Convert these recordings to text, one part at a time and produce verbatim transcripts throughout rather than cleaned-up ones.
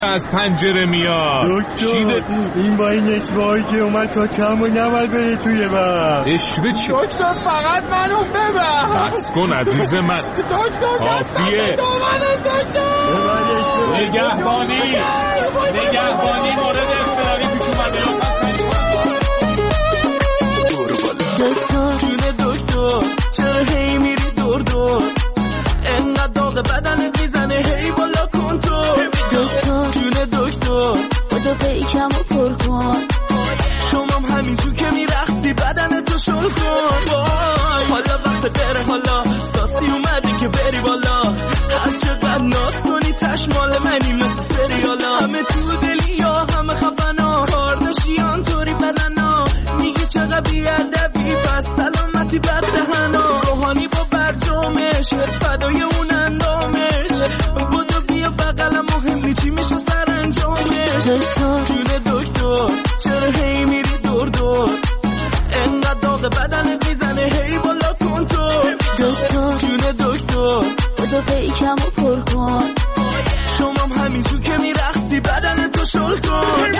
از پنجره میاد. دکتر این با این اشباهی که اومد تا چند و نمید بره توی بر اشبه چی؟ دکتر فقط منو ببر. بس کن عزیز من. دکتر کافیه. نگهبانی نگهبانی مورد اضطراری پیش اومده. دکتر جون دکتر چرا هی میری دور دور انقدر داغ بدنت میزنه هی بالا کن تو. دکتر جون دکتر بودو پیکم و پر کن شمام همین تو که میرخصی بدنتو شل کن. حالا وقت بره حالا ساسی اومده که بری بالا هر چقدر ناز کنی تشمال منی مثل سریالا همه تو دلی یا همه خفنا کارداشیان طوری بدنا میگی چقدر بیادبی پس سلامتی بد دهنا روحانی با برجامش فدای اون اندامش بودو بیا بقلم مهمی چی میشه سر انجامش. دکتر جون دکتر چرا هی میری دور دور انقدر داغ بدنت میزنه هی بالا کن تو. دکتر جون دکتر بودو پیکم و پر کن شمام همین تو که میرخصی بدنتو شل کن.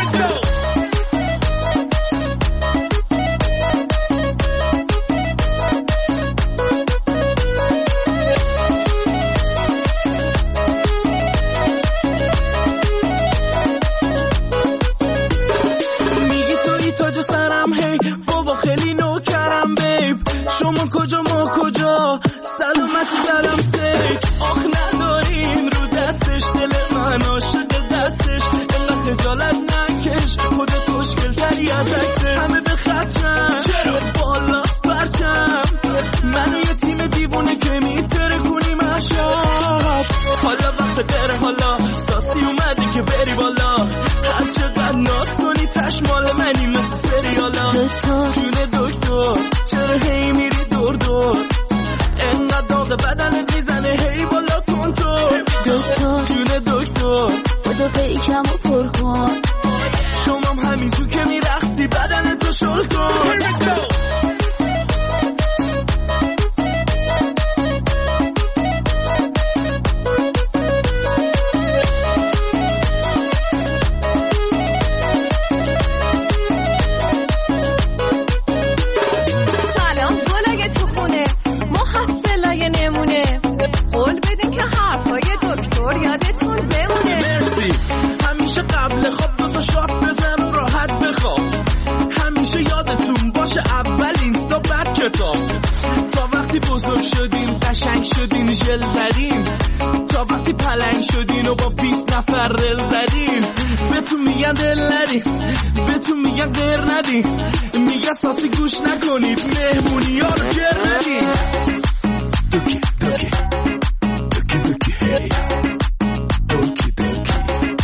خیلی نوکرم بیب شما کجا ما کجا سلامتی سرم سیک آخ نداریم رو دستش دل من عاشق دستش اینقدر خجالت نکش خودت خوشگل تری از عکسش همه به خدشم چرا بالاست برچم منو یه تیم دیوونه که میتره کنیم عشب. حالا وقت بره حالا ساسی اومده که بری بالا هر چقدر ناز کنی تشمال منی مثل سریالا. دکتر جون دکتر چرا هی میری دور دور انقدر داغ بدنت میزنه هی بالا کن تو. دکتر جون دکتر بودو پیکم و پر کن شمام همین تو که میرخصی بدنتو شل کن. قبل خواب دو تا شات بزن و راحت بخواب همیشه یادتون باشه اول اینستا بعد کتاب تا وقتی بزرگ شدین قشنگ شدین ژل زدین تا وقتی پلنگ شدین و با بیست نفر رل زدین بهتون میگن دل ندین بهتون میگن غیر ندین میگن ساسی گوش نکنید مهمونی ها رو گر ندین. دوکی دوکی دوکی دوکی هی دوکی دوکی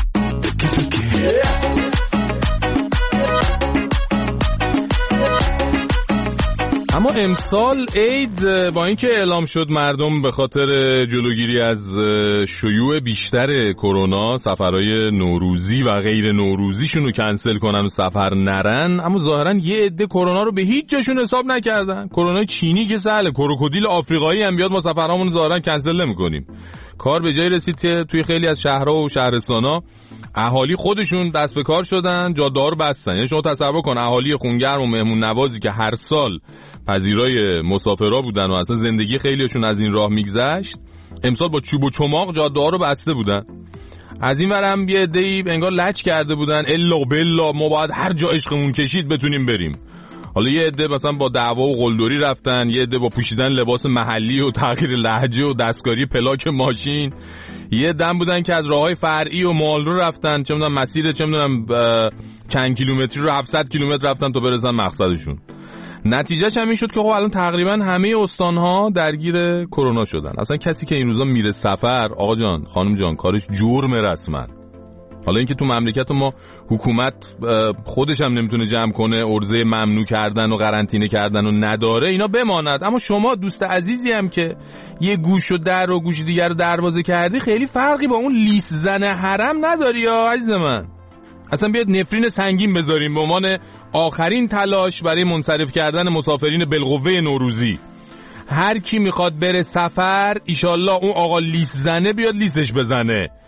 اما امسال عید با اینکه اعلام شد مردم به خاطر جلوگیری از شیوع بیشتر کرونا سفرهای نوروزی و غیر نوروزیشون رو کنسل کنن و سفر نرن، اما ظاهرا یه عده کرونا رو به هیچ جاشون حساب نکردن. کرونا چینی که سهله، کروکودیل آفریقایی هم بیاد ما سفرامون ظاهرا کنسل نمی‌کنیم. کار به جای رسید که توی خیلی از شهرها و شهرستان‌ها اهالی خودشون دست به کار شدن، جاده‌ها رو بستن. یعنی شما تصور کن اهالی خونگرم و مهمون نوازی که هر سال پذیرای مسافرا بودن و اصلا زندگی خیلیشون از این راه میگذشت، امسال با چوب و چماق جاده‌ها رو بسته بودن. از این ورم یه عده‌ای انگار لج کرده بودن، الا بلا ما باید هر جا عشقمون کشید بتونیم بریم. حالا یه عده مثلا با دعوا و قلدری رفتن، یه عده با پوشیدن لباس محلی و تغییر لهجه و دستکاری پلاک ماشین، یه دم بودن که از راههای فرعی و مال رو رفتن، چه میدونم مسیر چه میدونم چند کیلومتری رو هفتصد کیلومتر رفتن تا برسن مقصدشون. نتیجهش هم این شد که خب الان تقریبا همه استان‌ها درگیر کرونا شدن. اصلا کسی که این روزا میره سفر، آقا جان خانم جان، کارش جرم رسما. حالا اینکه تو مملکت ما حکومت خودش هم نمیتونه جمع کنه عرضه ممنوع کردن و قرنطینه کردن و نداره، اینا بماند. اما شما دوست عزیزی هم که یه گوش و در و گوش دیگر رو دروازه کردی، خیلی فرقی با اون لیس زن حرم نداری یا عزیز من. اصلا بیاد نفرین سنگین بذاریم به عنوان آخرین تلاش برای منصرف کردن مسافرین بالقوه نوروزی. هر کی میخواد بره سفر ایشالله اون آقا لیس زنه بیاد لیسش بزنه.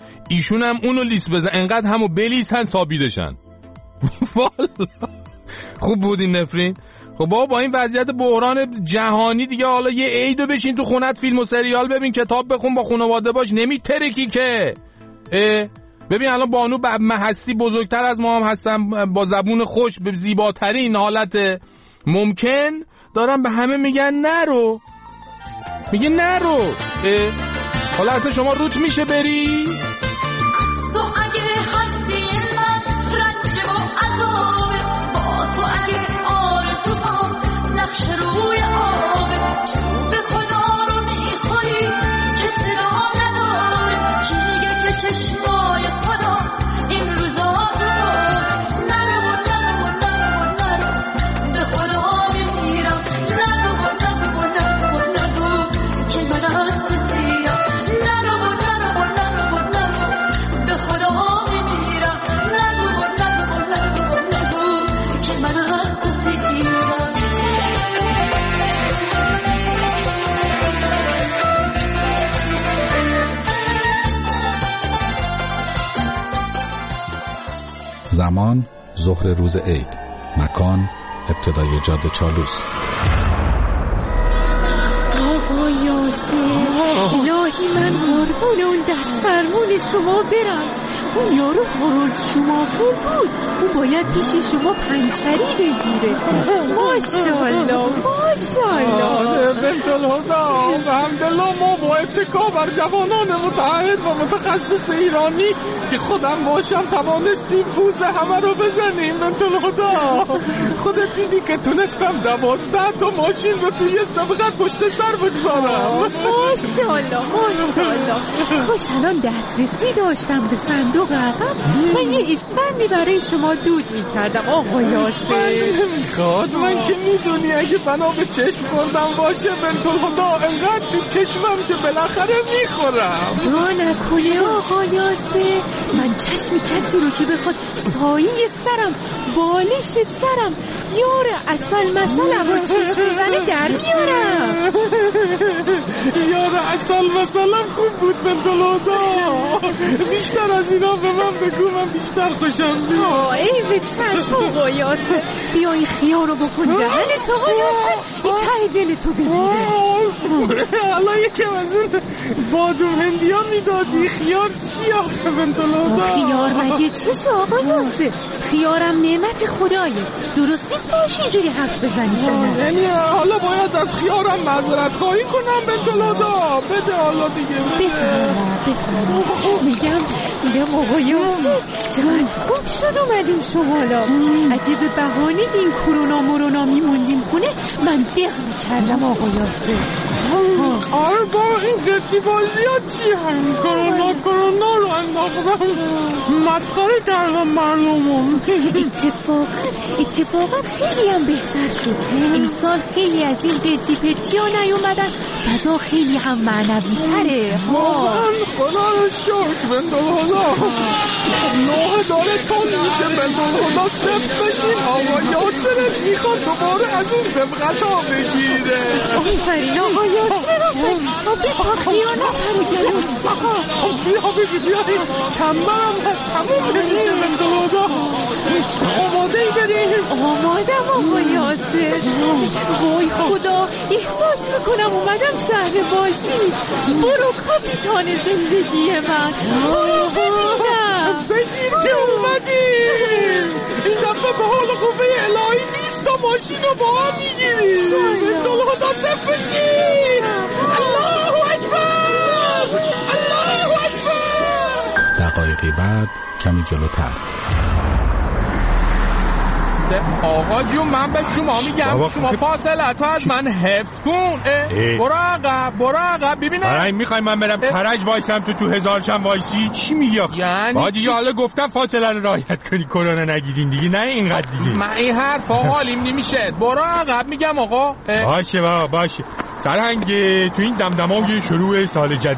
ایشون هم اونو لیست بزن، انقدر همو بلیسن ثابیدشن. والا خوب بود این نفرین. خب بابا با این وضعیت بحران جهانی دیگه حالا یه عیدو بشین تو خونت فیلم و سریال ببین، کتاب بخون، با خانواده باش، نمیترکی که. ببین الان بانو هستی بزرگتر از ما هم هستن، با زبون خوش به زیباترین حالت ممکن دارن به همه میگن نرو، میگه نرو. حالا اصلا شما روت میشه بری؟ تو اگه هستی من رنج و عذابه، با تو اگه آرزوام نقش روی آبه، به خدا رو میخوری که صدا نداره، کی میگه که چشمای خدا این روزا داره. نرو نرو نرو نرو به خدا میمیرم، نرو نرو نرو نرو که من از تو سیرم، نرو نرو نرو نرو به خدا میمیرم، نرو نرو نرو نرو که من از تو سیرم. زمان ظهر روز عید، مکان ابتدای جاده چالوس. آقا یاسر، الهی من قربون اون دست فرمون شما برم. اون یارو هارولد شوماخر بود، اون باید پیش شما پنچری بگیره. ماشاءالله ماشاءالله. بنت الهدا، الحمدلله ما با اتکا بر جوانان متحد و متخصص ایرانی که خودم باشم توانستیم پوز همه رو بزنیم. بنت الهدا خودت دیدی که تونستم دوازده تا ماشین رو توی سبقت پشت سر بگذارم. ماشاءالله ماشاءالله. خوش الان دسترسی داشتم به صندوق عقب، من یه اسفندی برای شما دود میکردم آقا یاسر. نمیخواد، من که میدونی اگه بنا به چشم خوردم باشه بنت الهدا انقدر تو چشمم که بالاخره میخورم. دعا نکنه آقا یاسر، من چشم کسی رو که بخواد سایه سرم بالش سرم یار اصل مثلا با چشم زنه در میارم. یار اصل مثلا خوب بود بنت الهدا، بیشتر از اینا به من بگو، من بیشتر خوشم میاد. ای به چشم آقا یاسر، بیا این خیار رو بکن دهنت آقا یاسر، این ته دلتو بگیره. حالا یکم از اون بادوم هندی ها میدادی. خیار چی آخه بنت الهدا؟ خیار مگه چشه آقا یاسر؟ خیارم نعمت خدایه، درست نیست باش اینجوری حرف بزنی شما. یعنی حالا باید از خیارم معذرت خواهی کنم بنت الهدا؟ بده حالا دیگه، بده. بفرما بفرما. میگم میگم آقا یاسر چقدر خوب شد اومدیم شمالا. اگه به بهانه این کرونا مرونا میموندیم خونه من ده میکردم آقا یاسر. آره با این گتی بازی ها چی هم؟ کرونا کرونا رو انداختم مسخره کردم مردمم. اتفاقا اتفاقا خیلی هم بهتر شد. امسال خیلی از این قرتی پرتی ها نیومدن، فضا خیلی هم معنوی تره. واقعا خدا رو شکر بنت الهدا. نوه داره تون میشه بنت الهدا، سفت بشین. آقا یاسرت میخواد دوباره از اون سبقت ها بگیره. آفرین آقا یاسر، بپا خیانه پرگلون. بیا بیا بیا چنبرم هست تموم نمیشه بنت الهدا. آماده ای بریم؟ آمادم آقا یاسر. وای خدا، احساس میکنم اومدم شهر بازی. برو کاپیتان زندگی من، برو ببینم. بگیر که اومدیم. این دفعه به حال قوه الهی بیست تا ماشین رو با هم میگیریم. بنت الهدا صف بشین. الله اکبر، الله اکبر. دقایقی بعد کمی جلوتر. آقا جون من به شما میگم شما فاصله تو از من حفظ کن. برو عقب برو عقب. ببینم برای میخوای من برم کرج وایسم تو تو هزارشم وایسی؟ چی میگی یعنی با دیگه حالا گفتم فاصله رو رعایت کنی، کرونا نگیرین دیگه، نه اینقدر دیگه. من این حرفا حالیم نمیشه. برو عقب میگم آقا. باشه بابا باشه. سرهنگ تو این دمدمای شروع سال جدید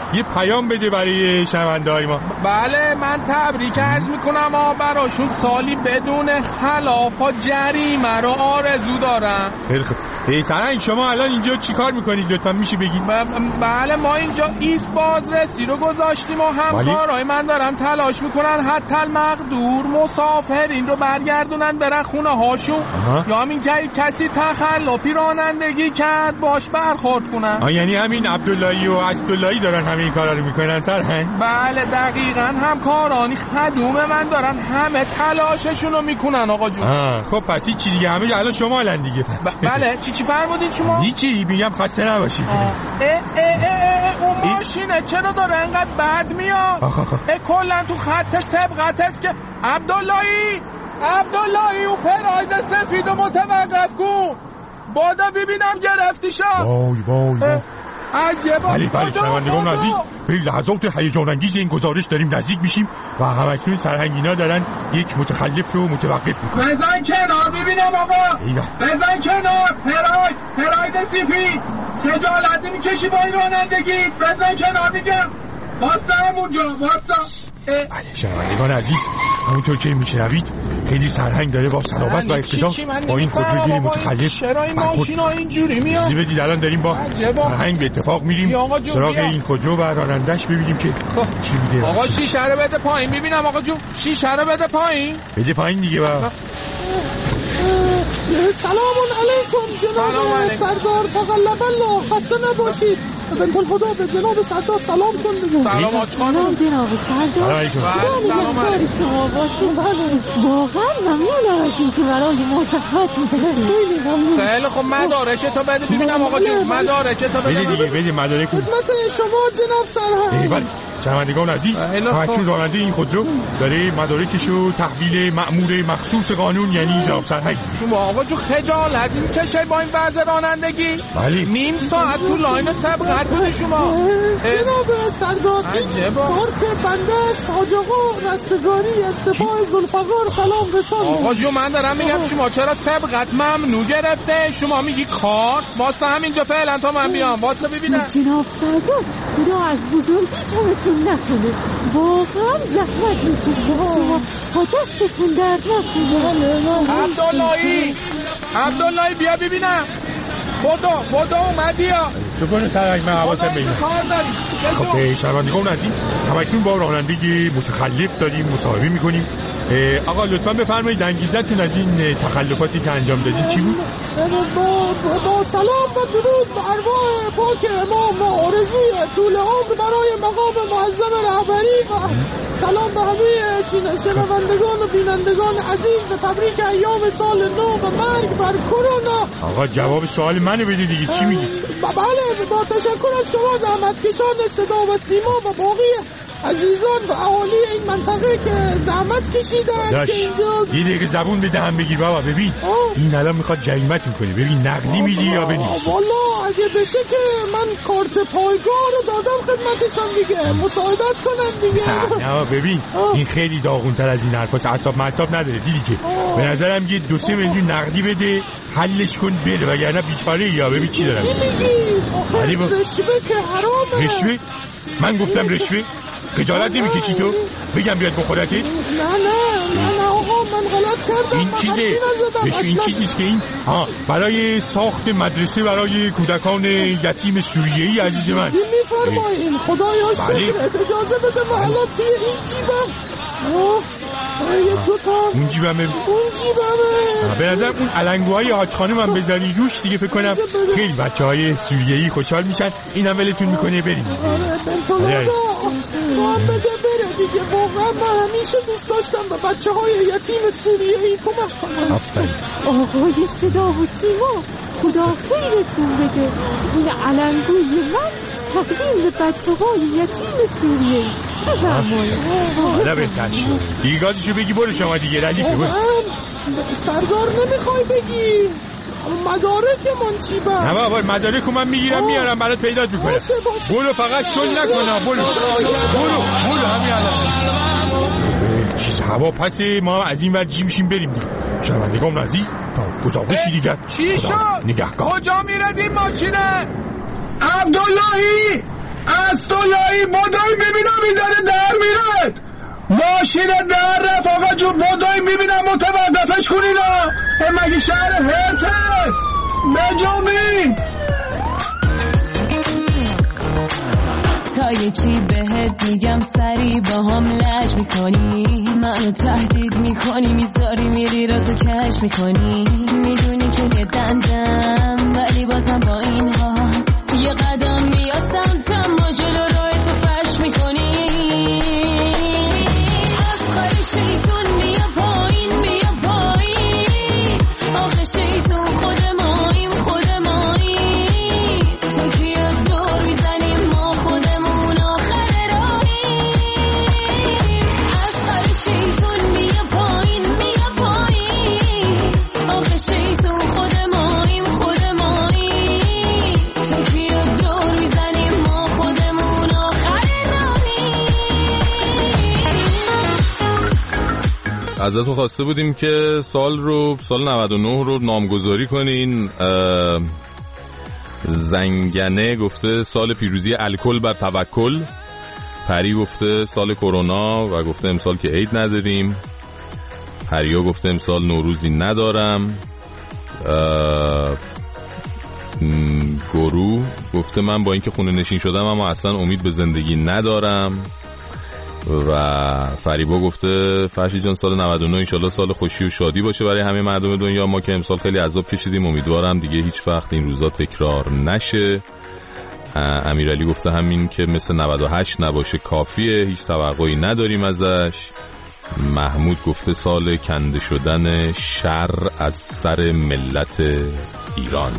یه پیام بده برای شنونده‌های ما. بله من تبریک عرض میکنم آ براشون سالی بدون خلاف و جریمه رو آرزو دارم. خیلی خوب. ای سرهنگ شما الان اینجا چی کار میکنید لطفا میشه بگید؟ بله ما اینجا ایست بازرسی رو گذاشتیم و همکارای من دارن تلاش میکنن حتی المقدور مسافرین رو برگردونن برن خونه هاشون یا همین که کسی تخلفی رانندگی کرد باش برخورد کنن. آه یعنی همین عبداللهی و اسداللهی دارن همین این کارا رو میکنن سرهنگ؟ بله دقیقاً همکارانی خدوم من دارن همه تلاششون رو میکنن آقا جون. آه خب پس هیچ چی دیگه همه الان شما الان دیگه پس. ب- بله چی چی فرمودید شما؟ هیچی میگم خسته نباشید. اه اه اه اون ماشینه چرا داره انقدر بد میاد؟ اه کلا تو خط سبقت است که عبداللهی عبداللهی اون پراید سفید و متوقف کن بادا ببینم گرفتی شا. وای وای وای عجبا. بله بله شنوندگان عزیز به لحظات هیجان انگیز این گزارش داریم نزدیک میشیم و همکنون سرهنگینا دارن یک متخلف رو متوقف میکنن. بزن کنار ببینم آقا. ایوه بزن کنار پراید پراید سفید خجالت میکشی با این رانندگی. بزن کنار دیگه واسه همونجا واسه. بله شنوندگان عزیز همونطور که میشنوید خیلی سرهنگ داره با صلابت و اقتدار با این خودروگیری متخلف چرا این ماشینا اینجوری میاد؟ چیزی بدید الان داریم با سرهنگ به اتفاق میریم سراغ این خودرو و رانندش ببینیم که چی میگه. آقا شیشه رو بده پایین ببینم آقا جون شیشه رو بده پایین. بده پایین دیگه با سلام علیکم جناب سردار تقلب الله خسته نباشید. بنت الخدا به جناب سردار سلام کن دیگه. سلام آج خانم. جناب سردار سلام علیکم. شما باشید. واقعا ممنون از که برای ما زحمت می‌کشید. خیلی ممنون. خیلی خب مدارک تو بده ببینم آقا جون مدارک تو بده. بده دیگه بده مدارک. خدمت شما جناب سرهنگ. بله شنوندگان عزیز همکنون راننده این خودرو داره مدارکشو تحویل مأمور مخصوص قانون یعنی جناب سرهنگ. شما آقا جو خجالت میکشه با این وضع رانندگی؟ بله نیم ساعت تو لاین سبقت بوده شما. جناب سردار کارت بنده است حاج آقا رستگاری از سپاه ذوالفقار سلام رسان. آقا جو من دارم میگم شما چرا سبقت ممنوع گرفته؟ شما میگی کارت واسه همینجا فعلا تا من بیام واسه ببینم. جناب سردار خدا از بزرگیتون نکنه واقعا زحمت میکشید شما ها دستتون درد نکنه. عبداللهی عبداللهی بیا ببینم بودو بودو اومدی یا تو کنه سرهنگ من حواسم بگیرم. خب شنوندگان عزیز همکنون با رانندگی متخلف داریم مصاحبه میکنیم. آقا لطفا بفرمایید انگیزتون از این تخلفاتی که انجام دادین چی بود؟ با, با سلام و درود به ارواح پاک امام و آرزوی طول عمر برای مقام معظم رهبری و سلام به همه شنوندگان و بینندگان عزیز و تبریک ایام سال نو و مرگ بر کرونا. آقا جواب سوال منو بده دیگه چی میگی؟ بله با تشکر از شما زحمتکشان صدا و سیما و باقی عزیزان و اهالی این منطقه که زحمت کشیدن که اینجا یه دقیقه زبون بده هم بگیر بابا ببین آه. این الان میخواد جریمتون کنه ببین نقدی میدی یا بنویسی. والا اگه بشه که من کارت پایگاه رو دادم خدمتشان دیگه مساعدت کنم دیگه. نه ببین آه. این خیلی داغونتر از این حرفاست اعصاب معصاب نداره دیدی که آه. به نظرم یه دو سه میلیون نقدی بده حلش کن بره وگرنه بیچاره یا ببین چی دارم. چی میگی؟ آخه رشوه که حرامه. رشوه؟ من گفتم رشوه؟ خجالت نمیکشی تو؟ بگم بیاد بخورتی؟ نه نه نه نه آقا من غلط کردم. این چیزه رشوه این چیز نیست که این ها برای ساخت مدرسه برای کودکان یتیم سوریه‌ای عزیز من. این میفرمایین خدایا شکرت اجازه بده من الان توی این جیبم اوه یه دوتا اون جیبمه اون جیبمه به نظر اون علنگوهای حاج خانم هم بذاری روش دیگه فکر کنم خیلی بچه های سوریه‌ای خوشحال میشن این هم ولتون میکنه بریم. آره بنتولودا تو هم بده بره دیگه واقعا من همیشه دوست داشتم به بچه های یتیم سوریه‌ای کمک کنم. آفرین آقای صدا و سیما خدا خیرتون بده این علنگوی من تقدیم به بچه های یتیم سوریه‌ای بفرمایید. حالا بهتر شد دیگه گازشو بگی برو شما دیگه ردیفه برو. سردار نمیخوای بگی مدارک من چی با؟ نه بابا مدارکو من میگیرم میارم برات پیدات میکنم. باشه باشه برو فقط شل نکنم برو برو برو همین الان چیز هوا پس ما از این ور جی میشیم بریم دیگه. شنوندگان عزیز تا گزارشی دیگر چی شد؟ نگهدار. کجا میردیم ماشینه؟ عبداللهی از تو یایی بدوی میبینم این داره در میرد. ماشین در رفت آقا جون، بدوی میبینم متوقفش کنین ها. مگه شهر هرت هست بجامین. تا یه چی بهت میگم سری با هم لج میکنی، منو تهدید میکنی، میذاری میری را تو کش میکنی. میدونی که یه دندم ولی بازم با این ها یه قدم میاستم تما جلو راه تو فش میکنی. از خواهی شیطون میا پایین میا پایین، آخه شیطون خود ماییم خود ماییم. تو کیا دور میزنیم ما خودمون آخر راهیم. از خواهی شیطون میا پایین میا پایین، آخه شیطون خود ماییم خود ماییم. تو کیا دور میزنیم ما خودمون آخر راهیم. ازتون خواسته بودیم که سال رو سال نود و نه رو نامگذاری کنین. زنگنه گفته سال پیروزی الکل بر توکل، پری گفته سال کرونا و گفته امسال که عید نداریم، پریا گفته امسال نوروزی ندارم، گرو گفته من با اینکه خونه نشین شدم اما اصلا امید به زندگی ندارم، و فریبا گفته فرشی جان سال نود و نه انشالله سال خوشی و شادی باشه برای همه مردم دنیا. ما که امسال خیلی عذاب کشیدیم، امیدوارم دیگه هیچ وقت این روزا تکرار نشه. امیرعلی گفته همین که مثل نود و هشت نباشه کافیه، هیچ توقعی نداریم ازش. محمود گفته سال کنده شدن شر از سر ملت ایران.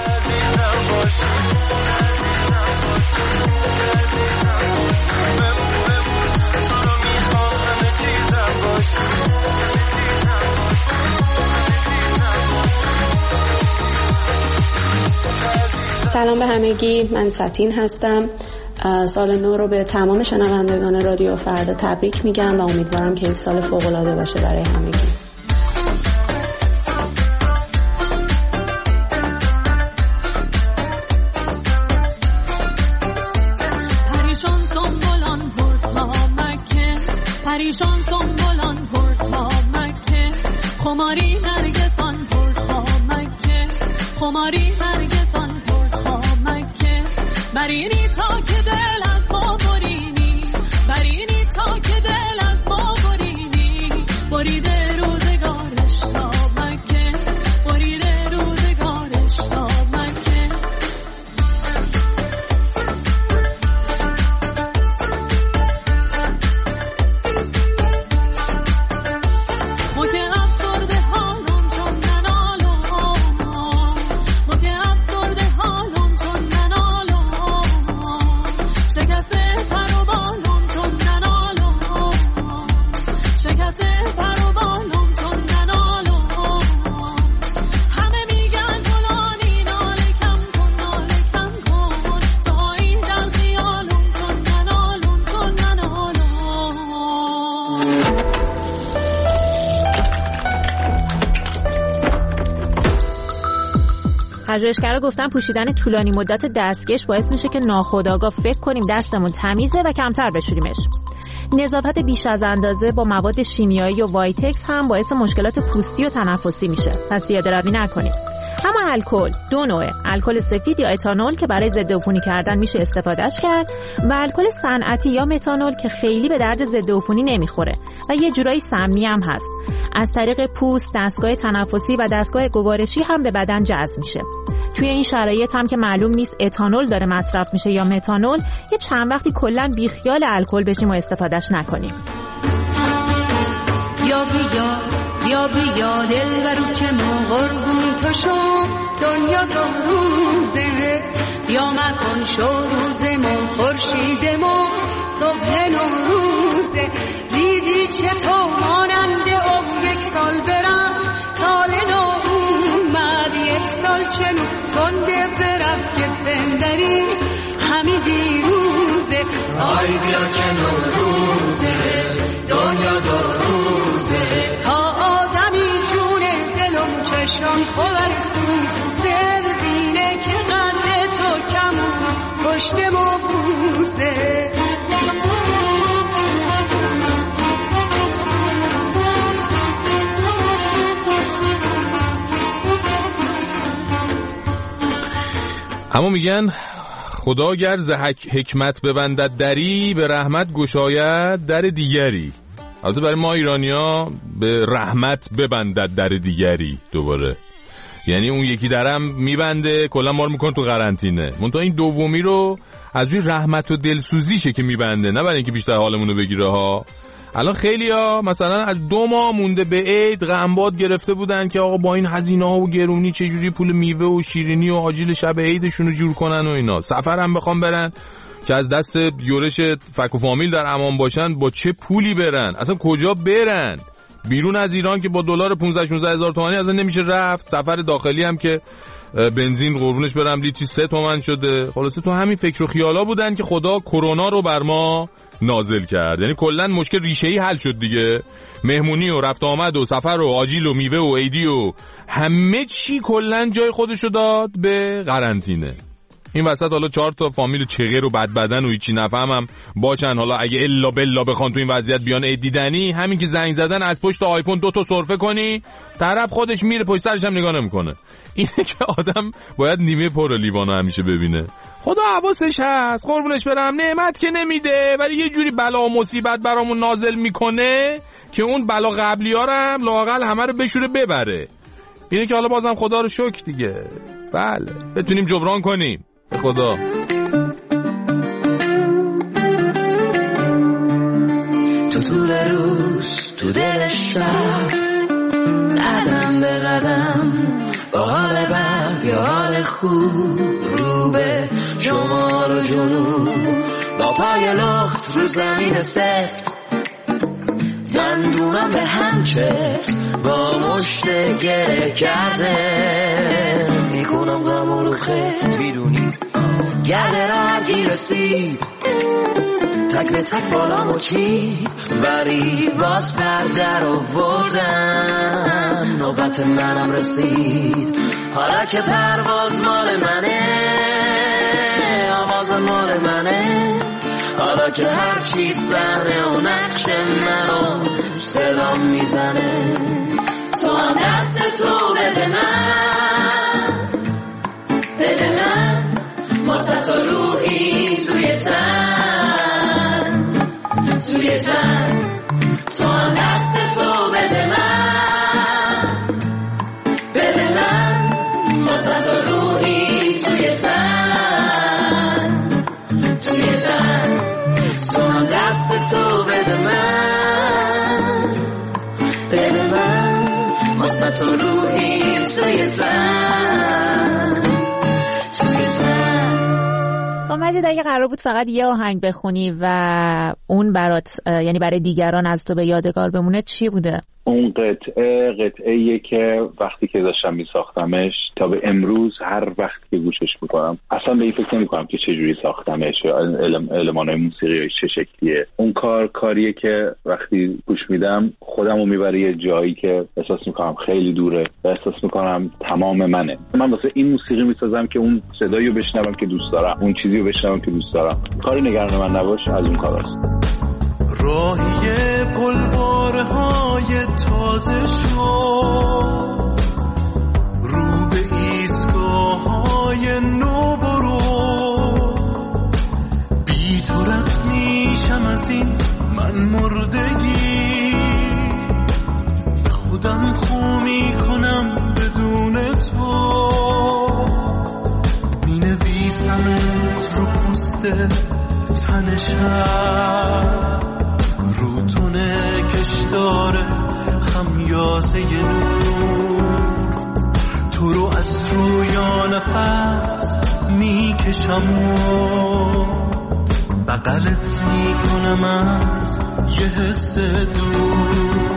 سلام به همگی، من ساتین هستم. سال نو رو به تمام شنوندگان رادیو فردا تبریک میگم و امیدوارم که یک سال فوق‌العاده باشه برای همگی. پریشان سنبولان پر تا مکه، پریشان سنبولان پر تا مکه، خماری نرگسان پر تا مکه، خماری نرگسان پر تا مکه. برینی تا که دل از ما برینی، برینی تا که دل از ما برینی. بریده روزگارش تا مکه، بریده روزگارش تا مکه. ما که افسرده حالم چون ننالم، ما که افسرده حالم چون ننالم، شکسته پر و بالم چون ننالم، شکسته پر و بالم چون ننالم. همه میگن فلانی ناله کم کن ناله کم کن، تا این در خیالم چون ننالم چون ننالم. پژوهشگرا گفتن پوشیدن طولانی مدت دستکش باعث میشه که ناخودآگاه فکر کنیم دستمون تمیزه و کمتر بشوریمش. نظافت بیش از اندازه با مواد شیمیایی و وایتکس هم باعث مشکلات پوستی و تنفسی میشه. پس زیاده روی نکنید. اما الکل دو نوعه، الکل سفید یا اتانول که برای ضد عفونی کردن میشه استفادهش کرد، و الکل صنعتی یا متانول که خیلی به درد ضد عفونی نمیخوره و یه جورایی سمی هم هست. از طریق پوست، دستگاه تنفسی و دستگاه گوارشی هم به بدن جذب میشه. توی این شرایط هم که معلوم نیست اتانول داره مصرف میشه یا متانول، یه چند وقتی کلا بیخیال الکل بشیم و استفادهش نکنیم. یا بیا یا بیا دلبرو که ما قربون تو شو، دنیا دو روزه، یا مکن شو روزمون خورشیدمون صبح نوروزه. دیدی چطور ماننده او یک سال برم، سال نو اومد یک سال چنو تنده برفت که بندری همی دیروزه. آی بیا که نوروزه، دنیا دو روزه، تا آدمی جونه دلم چشم خبر سوزه. بینه که قدر تو کمون پشت ما بوزه. اما میگن خدا گر ز حکمت ببندد دری، به رحمت گشاید در دیگری. البته برای ما ایرانی‌ها به رحمت ببندد در دیگری دوباره، یعنی اون یکی درم میبنده کلا ما رو میکنه تو قرنطینه، منتها این دومی رو از روی رحمت و دلسوزیشه که میبنده، نه برای اینکه بیشتر حالمون رو بگیره ها. الان خیلی‌ها مثلا از دو ماه مونده به عید غمباد گرفته بودن که آقا با این هزینه‌ها و گرونی چجوری پول میوه و شیرینی و آجیل شب عیدشون رو جور کنن و اینا. سفرم بخوام برن که از دست یورش فک و فامیل در امان باشن، با چه پولی برن؟ اصلا کجا برن؟ بیرون از ایران که با دلار پانزده شانزده هزار تومانی اصلا نمیشه رفت. سفر داخلی هم که بنزین قربونش برم لیتری سه تومن شده. خلاصه تو همین فکر و خیالا بودن که خدا کرونا رو بر ما نازل کرد. یعنی کلا مشکل ریشه‌ای حل شد دیگه. مهمونی و رفت آمد و سفر و آجیل و میوه و عیدی و همه چی کلا جای خودشو داد به قرنطینه. این وسط حالا چهار تا فامیل چغر و بد بدن و هیچی نفهمم باشن، حالا اگه الا بلا بخوان تو این وضعیت بیان عید دیدنی، همین که زنگ زدن از پشت آیفون دو تا سرفه کنی، طرف خودش میره پشت سرش هم نگاه نمیکنه. اینه که آدم باید نیمه پر لیوانو همیشه ببینه. خدا حواسش هست، قربونش برم، نعمت که نمیده ولی یه جوری بلا و مصیبت برامون نازل میکنه که اون بلا قبلی‌ها رو هم لااقل همه رو بشوره ببره. اینه که حالا بازم خدا رو شکر دیگه، بله بتونیم جبران کنیم. خدا تو طول روز تو دل شهر، قدم به قدم با حال بد یا حال خوب، رو به شمال و جنوب با پای لخت رو زمین سفت، زندونم به هم چفت با مشت گره کرده، میکنم غم رو خیت میدونی گرده راحتی رسید، تک به تک بالا مچید، ولی باز پرده رو بردم، نوبت منم رسید، حالا که پرواز مال منه، آواز مال منه، حالا که هر چی سهره و نقش منو سلام میزنه، تو هم دست تو بده من، بده من واسه تو روحی توی تن، توی تن، تو هم دست تو بده من، بده من واسه تو روحی توی تن، توی تن، تو هم دست تو بده من، بده من واسه تو روحی توی تن، توی تن. مجید اگه قرار بود فقط یه آهنگ بخونی و اون برات یعنی برای دیگران از تو به یادگار بمونه، چی بوده؟ اون قطعه قطعه‌ایه که وقتی که داشتم میساختمش تا به امروز هر وقت که گوشش میکنم اصلا به این فکر نمیکنم که چجوری ساختمش یا المان‌های موسیقی چه شکلیه. اون کار کاریه که وقتی گوش میدم خودم رو میبره یه جایی که احساس میکنم خیلی دوره و احساس میکنم تمام منه. من واسه این موسیقی میسازم که اون صدایی رو بشنوم که دوست دارم، اون چیزی رو بشنوم که دوست دارم. کاری نگران من نباش، از اون کاراست. راهی پلوارهای تازه شد، رو به ایستگاه‌های نو برو، بی تو رد میشم از این من مردگی، خودم خو میکنم بدون تو، مینویسمت رو پوست تنشم، رو تونه کشداره خمیازه نور، تو رو از رویا نفس میکشم و بغلت میکنم از یه حس دور،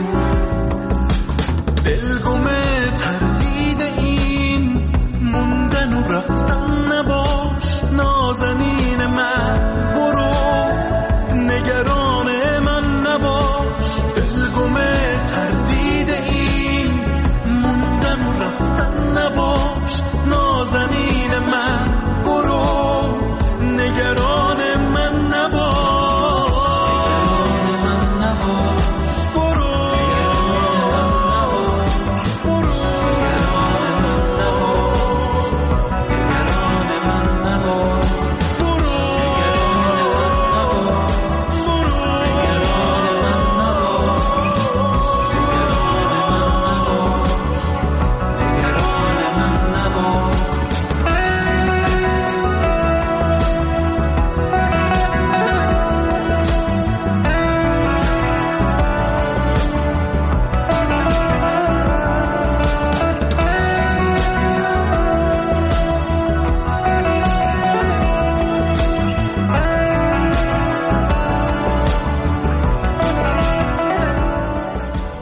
دلگمه تردید این موندن و رفتن نباش، نازنین من برو، نگران من نباش، دلگمه تردید این موندن و رفتن نباش، نازنین من برو، نگران من نباش، نگران من نباش، برو.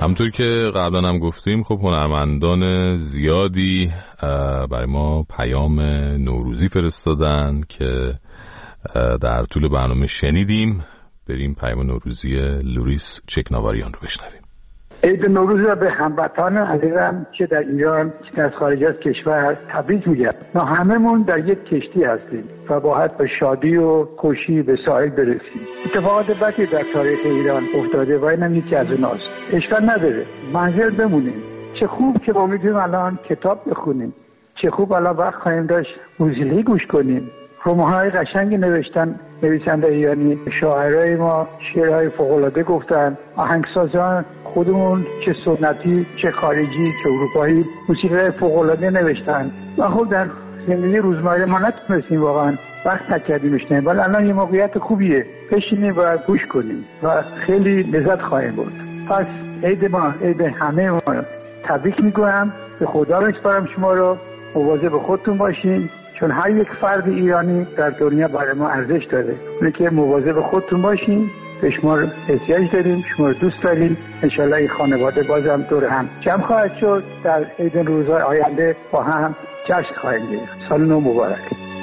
همونطور که قبلا هم گفتیم خب هنرمندان زیادی برای ما پیام نوروزی فرستادن که در طول برنامه شنیدیم. بریم پیام نوروزی لوریس چکناواریان رو بشنویم. عید نوروز را به هموطنان عزیزم که در ایران که از خارج از کشور تبریک میگم. ما هممون در یک کشتی هستیم و باید به شادی و خوشی به ساحل برسیم. اتفاقات بدی در تاریخ ایران افتاده و اینم یکی از اوناست. اشکال نداره، منزل بمونیم. چه خوب که ما میتونیم الان کتاب بخونیم، چه خوب الان وقت خواهیم داشت موسیقی گوش کنیم. رمان‌های قشنگی نوشتن نویسنده ایرانی، شاعرای ما شعرهای فوق‌العاده گفتن، آهنگسازان خودمون چه سنتی چه خارجی چه اروپایی موسیقی فوق‌العاده نوشتن. و خب در زندگی روزمره ما نتونستیم واقعا وقت نکردیم بشنویم، ولی الان یه موقعیت خوبیه بشینیم و گوش کنیم و خیلی لذت خواهیم برد. پس عید ما عید همه ما تبریک میگم، به خدا میسپارم شما رو. مواظب خودتون باشین، چون هر یک فرد ایرانی در دنیا برای ما ارزش داره. اونه که مواظب خودتون باشین، به شما احتیاج داریم، شما رو دوست داریم. انشالله این خانواده بازم دور هم جمع خواهد شد، در عید روزهای آینده با هم جشن خواهیم گرفت. سال نو مبارک.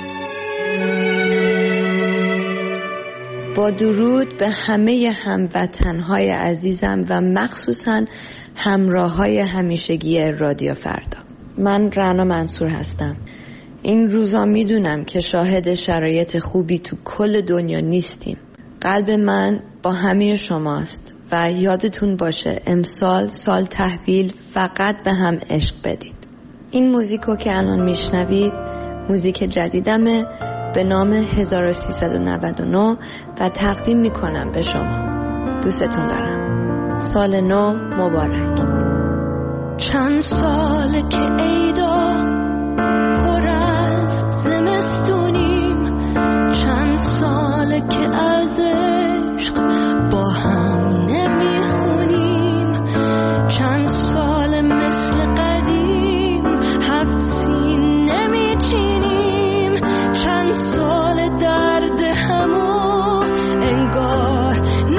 با درود به همه هموطنهای عزیزم و مخصوصاً همراههای همیشگی رادیو فردا. من رعنا منصور هستم. این روزا میدونم که شاهد شرایط خوبی تو کل دنیا نیستیم. قلب من با همه شماست و یادتون باشه امسال سال تحویل فقط به هم عشق بدید. این موزیکو که الان میشنوید موزیک جدیدمه به نام هزار و سیصد و نود و نه و تقدیم میکنم به شما. دوستتون دارم. سال نو مبارک. چند ساله که عیدا پر از زمستونیم، چند ساله که از عشق با هم نمیخونیم، چند ساله مثل قدیم هفت سین نمیچینیم، چند ساله درد همو انگار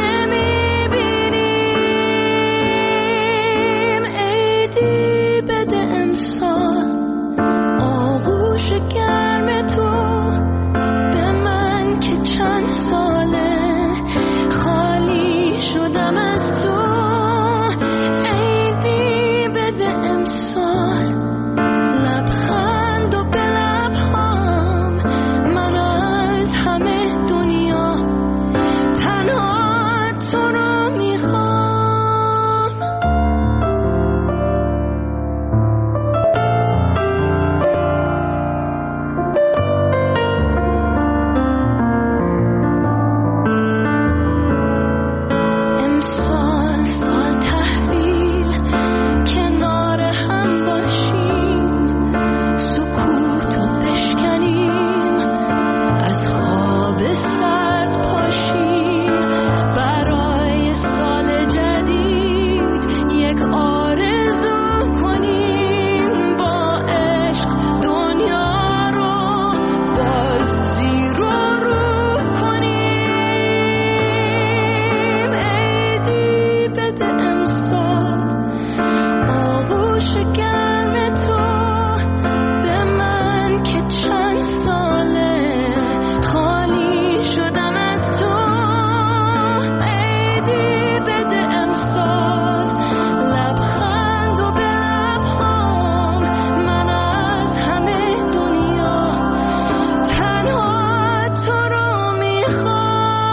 نمیبینیم. عیدی بده امسال آغوش گرم تو به من که چند ساله خالی شدم از تو. عیدی بده امسال لبخند و به لبهام، من از همه دنیا تنها تو رو میخوام. امسال سال تحویل کنار هم باشیم، سکوتو بشکنیم، از خواب سرد پاشیم، برای سال جدید یک آرزو کنیم، با عشق دنیا رو باز زیر و رو کنیم. عیدی بده امسال آغوش گرم تو به من که چند ساله خالی شدم از تو. عیدی بده امسال لبخند و به لبهام، من از همه دنیا تنها تو رو میخوام.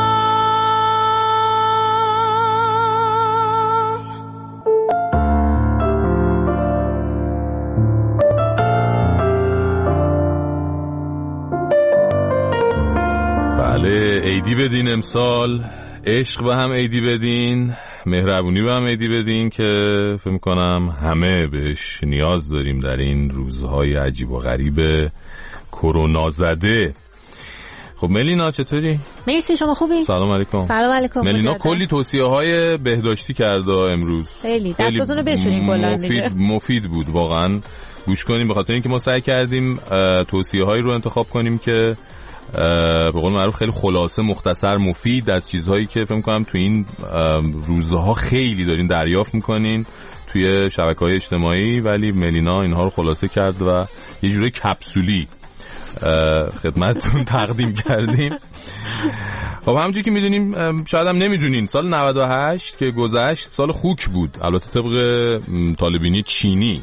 بله، عیدی بدین امسال، عشق به هم عیدی بدین، مهربونی به هم عیدی بدین که فکر میکنم همه بهش نیاز داریم در این روزهای عجیب و غریب کرونا زده. خب ملینا چطوری؟ مرسی، شما خوبی؟ سلام علیکم. سلام علیکم. ملینا مجدد. کلی توصیه های بهداشتی کرده امروز. خیلی دستاتون رو بشورین کلا دیگه. مفید مفید بود واقعا. گوش کنیم، به خاطر اینکه ما سعی کردیم توصیه هایی رو انتخاب کنیم که به قول معروف خیلی خلاصه، مختصر، مفید از چیزهایی که فکر می‌کنم تو این روزها خیلی دارین دریافت می‌کنین توی شبکه‌های اجتماعی، ولی ملینا اینها رو خلاصه کرد و یه جوری کپسولی خدمتتون تقدیم کردیم. خب همونجوری که میدونیم، شاید هم نمیدونین، سال نود و هشت که گذشت سال خوک بود، البته طبق طالبینی چینی.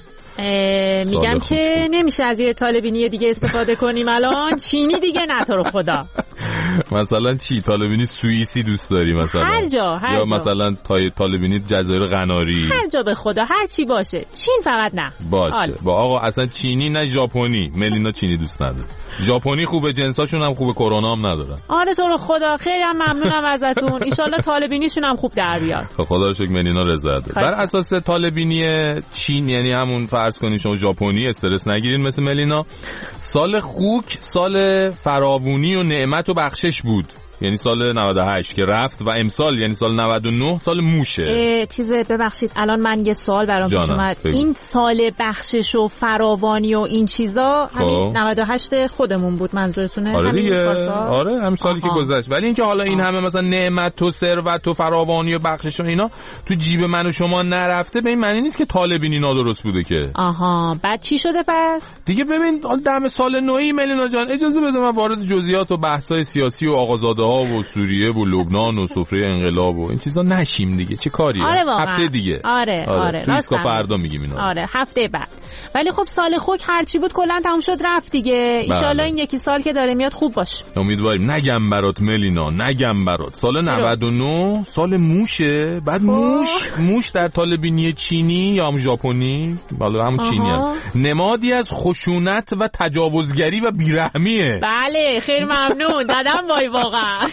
میگم که نمیشه از یه طالبینی دیگه استفاده کنیم الان. چینی دیگه نه تو رو خدا. مثلا چی؟ طالبینی سوئیسی دوست داری مثلا؟ هر جا هر یا جا. مثلا طالبینی جزایر قناری؟ هر جا به خدا، هر چی باشه، چین فقط نه. باشه حال. با آقا اصلا چینی نه ژاپنی. ملینا چینی دوست نداره. ژاپنی خوبه، جنساشون هم خوبه، کرونا هم ندارن. آره تو رو خدا خیلی هم ممنونم ازتون. ان شاءالله طالبینیشون هم خوب در بیاد. خب خدا رو شکر ملینا رضایت داد. بر اساس طالبینی چین، یعنی همون فرض کنید شما ژاپنی، استرس نگیرین مثل ملینا، سال خوک سال فراوانی و نعمت و بخشش بود، یعنی سال نود و هشت که رفت، و امسال یعنی سال نود و نه سال موشه. چیز ببخشید الان من یه سوال برام پیش اومد. این سال بخشش و فراوانی و این چیزا همین نود و هشت خودمون بود منظورتونه؟ آره همین دیگه. پارسال؟ آره همین سالی آها. که گذشت. ولی اینکه حالا این همه مثلا نعمت و ثروت و فراوانی و بخشش و اینا تو جیب من و شما نرفته، به این معنی نیست که طالبینی نادرست بوده که. آها بعد چی شده پس؟ دیگه ببین دم سال نوئی ملینا جان اجازه بده من وارد جزئیات و بحث‌های سیاسی و آقازاده ها و سوریه و لبنان و سفره انقلاب و این چیزا نشیم دیگه. چه کاریه؟ آره هفته دیگه. آره آره, آره. راست فردا میگیم اینا. آره هفته بعد. ولی خب سال خوک هرچی بود کلا تموم شد رفت دیگه. ان شاءالله این یکی سال که داره میاد خوب باشه. امیدواریم. نگم برات ملینا، نگم برات. سال نود و نه سال موشه. بعد خوب. موش موش در طالبینی چینی یا هم ژاپنی، حالا همون چینی هم نمادی از خشونت و تجاوزگری و بیرحمیه. بله خیلی ممنون. دادم وای واقعا.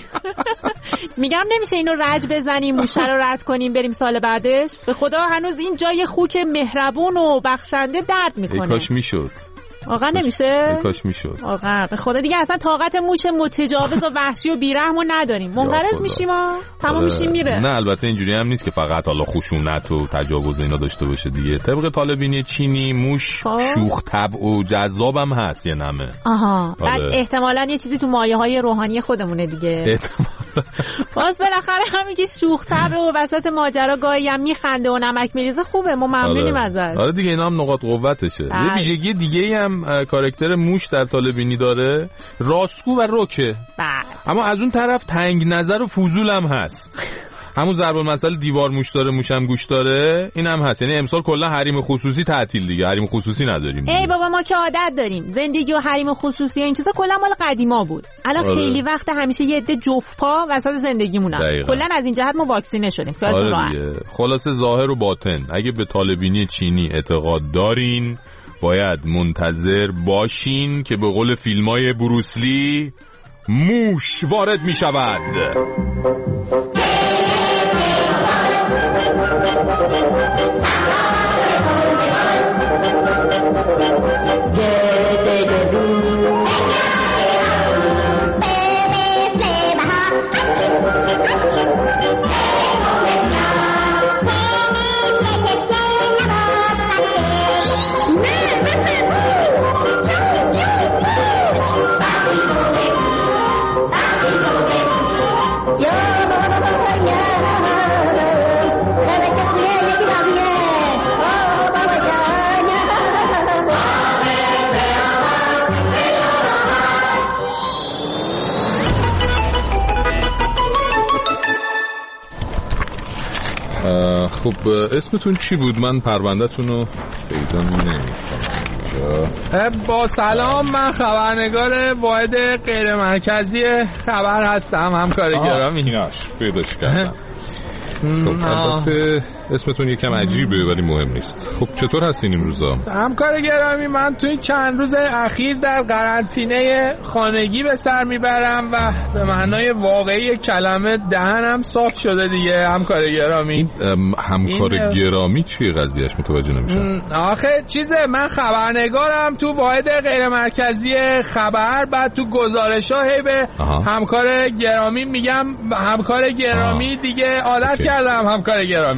میگم نمیشه اینو رج بزنیم، موشه رو رد کنیم بریم سال بعدش؟ به خدا هنوز این جای خوک مهربون و بخشنده درد میکنه. ای کاش میشد. واقعا نمیشه؟ ای کاش میشد. واقعا به خدا دیگه اصلا طاقت موش متجاوز و وحشی و بیرحمو نداریم. منقرض میشیم ها، تمام میشیم میره. نه البته اینجوری هم نیست که فقط حالا خشونت و تجاوز اینا داشته باشه دیگه. طبق طالبینی چینی موش شوخ طبع و جذابم هست یه نمه. آها بعد احتمالاً یه چیزی تو مایه‌های روحانی خودمونه دیگه. احتمالاً. باز بالاخره همین که شوخ طبع و وسط ماجرا گاهی هم میخنده و نمک میریزه خوبه، ما ممنونیم ازش. آره دیگه اینا هم نقاط قوتشه. یه ویژگی دیگه هم کاراکتر موش در طالبینی داره، راستگو و رکه. اما از اون طرف تنگ نظر و فضول هم هست. همون ضرب المثل دیوار موش داره موشم گوش داره، این هم هست. یعنی امسال کلا حریم خصوصی تعطیل دیگه، حریم خصوصی نداریم دیگه. ای بابا ما که عادت داریم زندگی و حریم خصوصی و این چیزا کلا مال قدیما بود. الان آره. خیلی وقت همیشه یه عده جفت پا وسط زندگیمونن. کلا از این جهت ما واکسینه شدیم. خیالتون آره راحت. خلاصه ظاهر و باطن اگه به طالبینی چینی اعتقاد دارین باید منتظر باشین که به قول فیلمای بروسلی موش وارد می شود. خب اسمتون چی بود؟ من پرونده‌تون رو پیدا نمی‌کنم. با سلام، من خبرنگار واحد غیر مرکزی خبر هستم. همکار گرامی ایناش پیداش کردم. خب البته اسمتون یکم عجیبه ولی مهم نیست. خب چطور هستین این روزا؟ همکار گرامی من تو این چند روز اخیر در قرنطینه خانگی به سر میبرم و به معنای واقعی کلمه دهنم صاف شده دیگه. همکار گرامی این همکار این گرامی چیه قضیهش؟ متوجه نمیشم. آخه چیزه، من خبرنگارم تو واحد غیر مرکزی خبر، بعد تو گزارش‌ها هی به همکار گرامی میگم همکار گرامی آه. دیگه عادت کردم همکار گرامی. خب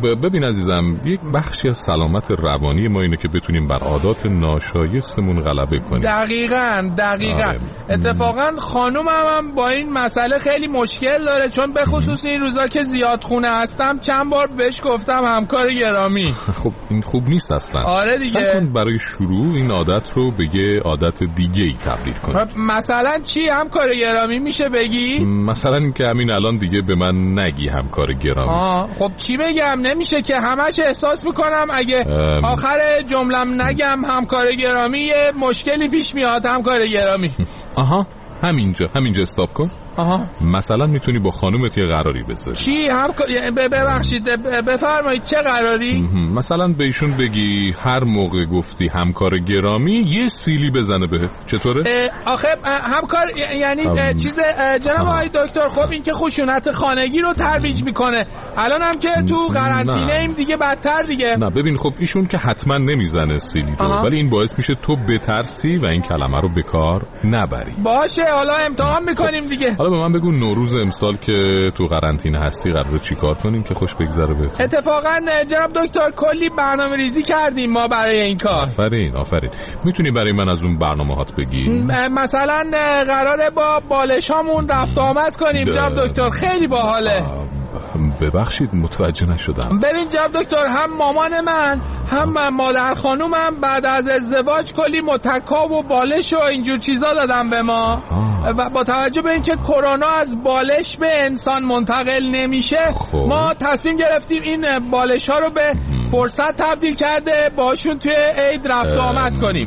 ببین عزیزم، یک بخشی از سلامت روانی ما اینه که بتونیم بر عادات ناشایستمون غلبه کنیم. دقیقاً دقیقاً آره. اتفاقاً خانومم هم با این مسئله خیلی مشکل داره، چون به خصوص این روزا که زیاد خونه هستم چند بار بهش گفتم همکار گرامی. خب این خوب نیست اصلا. آره دیگه. کن برای شروع این عادت رو به یه عادت دیگه ای تبدیل کنیم. مثلا چی همکار گرامی میشه بگی؟ مثلا اینکه همین الان دیگه به من نگی همکار گرامی. آه خب چی بگم؟ نمیشه که همش احساس میکنم اگه ام... آخر جملم نگم همکار گرامی یه مشکلی پیش میاد. همکار گرامی آها همینجا همینجا استاپ کن. آها مثلا میتونی با خانومت یه قراری بذاری. چی همکار ببخشید بفرمایید چه قراری؟ مثلا به ایشون بگی هر موقع گفتی همکار گرامی یه سیلی بزنه بهت. چطوره؟ آخه همکار یعنی ام... چیز جناب آقای دکتر، خب این که خشونت خانگی رو ترویج میکنه. الان هم که تو قرنطینه ایم دیگه بدتر دیگه. نه ببین خب ایشون که حتما نمیزنه سیلی رو، ولی این باعث میشه تو بترسی و این کلمه رو به کار نبری. باشه حالا امتحان میکنیم دیگه. حالا به من بگو نوروز امسال که تو قرنطینه هستی قراره چیکار کنیم که خوش بگذره بهت؟ اتفاقا جناب دکتر کلی برنامه ریزی کردیم ما برای این کار. آفرین آفرین. میتونی برای من از اون برنامه‌هات بگی؟ مثلا قراره با بالشامون رفت آمد کنیم جناب دکتر، خیلی باحاله. ببخشید متوجه نشدم. ببین جناب دکتر، هم مامان من هم مادر خانومم بعد از ازدواج کلی متکا و بالش و اینجور چیزا دادن به ما. آه. و با توجه به اینکه کرونا از بالش به انسان منتقل نمیشه خب. ما تصمیم گرفتیم این بالش ها رو به فرصت تبدیل کرده باشون توی عید رفت آمد کنیم.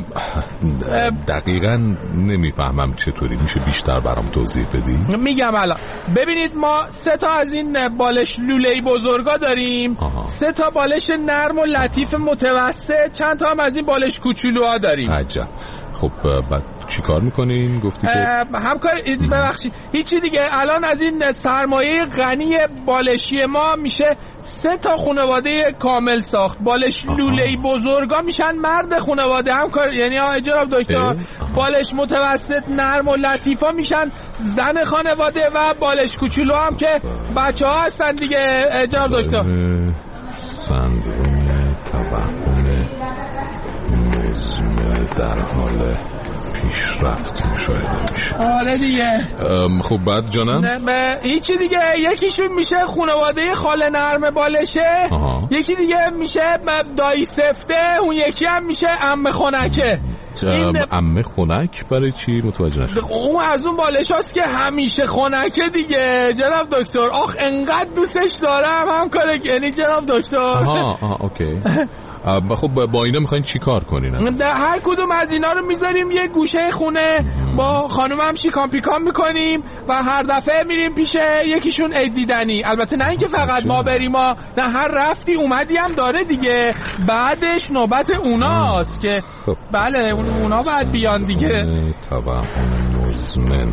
دقیقاً نمیفهمم چطوری میشه بیشتر برام توضیح بدی؟ میگم الان. ببینید ما سه تا از این بالش لوله‌ای بزرگا داریم. آها. سه تا بالش نرم و لطیف متوسط، چند تا هم از این بالش کوچولوها داریم. عجب. خب بعد چی کار میکنین؟ گفتی که همکار ببخشید هیچی دیگه. الان از این سرمایه غنی بالشی ما میشه سه تا خانواده کامل ساخت. بالش لوله‌ای بزرگا میشن مرد خانواده. همکار یعنی آقای جناب دکتر، بالش متوسط نرم و لطیفا میشن زن خانواده و بالش کوچولو هم که بچه‌ها هستن دیگه جناب دکتر. سندروم توهم مزمن در حال پیشرفت مشاهده میشه. آره دیگه. خب بعد جانم هیچی دیگه. یکیشون میشه خانواده خاله نرم بالشه. آها. یکی دیگه میشه دایی سفته. اون یکی هم میشه عمه خنکه. عمه خنک برای چی؟ متوجه نشدم. اون از اون بالش هاست که همیشه خنکه دیگه جناب دکتر. آخ انقدر دوستش دارم همکار یعنی جناب دکتر. آها آها اوکی. خب با اینا میخواین چی کار کنین؟ در هر کدوم از اینا رو میذاریم یه گوشه خونه، با خانومم شیکام پیکام میکنیم و هر دفعه میریم پیش یکیشون عید دیدنی. البته نه اینکه فقط ما بریم، ما نه هر رفتی اومدی هم داره دیگه. بعدش نوبت اوناست که خب. بله اونا باید بیان دیگه. توهم مزمن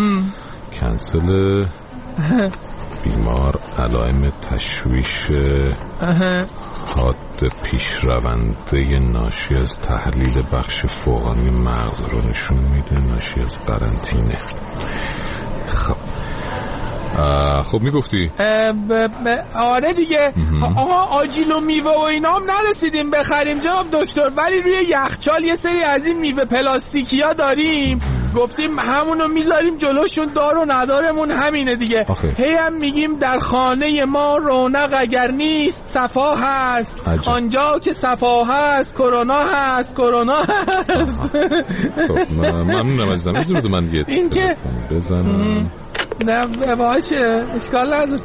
کنسل بیمار، علائم تشویش حاد پیشرونده ناشی از تحلیل بخش فوقانی مغز رو نشون میده، ناشی از قرنطینه. خب خب میگفتی؟ آره دیگه. آها آجیل و میوه و اینا هم نرسیدیم بخریم جناب دکتر، ولی روی یخچال یه سری از این میوه پلاستیکی ها داریم. گفتیم همونو میذاریم جلوشون، دار و ندارمون همینه دیگه. هی هم میگیم در خانه ما رونق اگر نیست صفا هست. عجب. آنجا که صفا هست کرونا هست. کرونا هست. خب ممنونم عزیزم. بذار من یه این که بزنم. نه باشه اشکال نداره.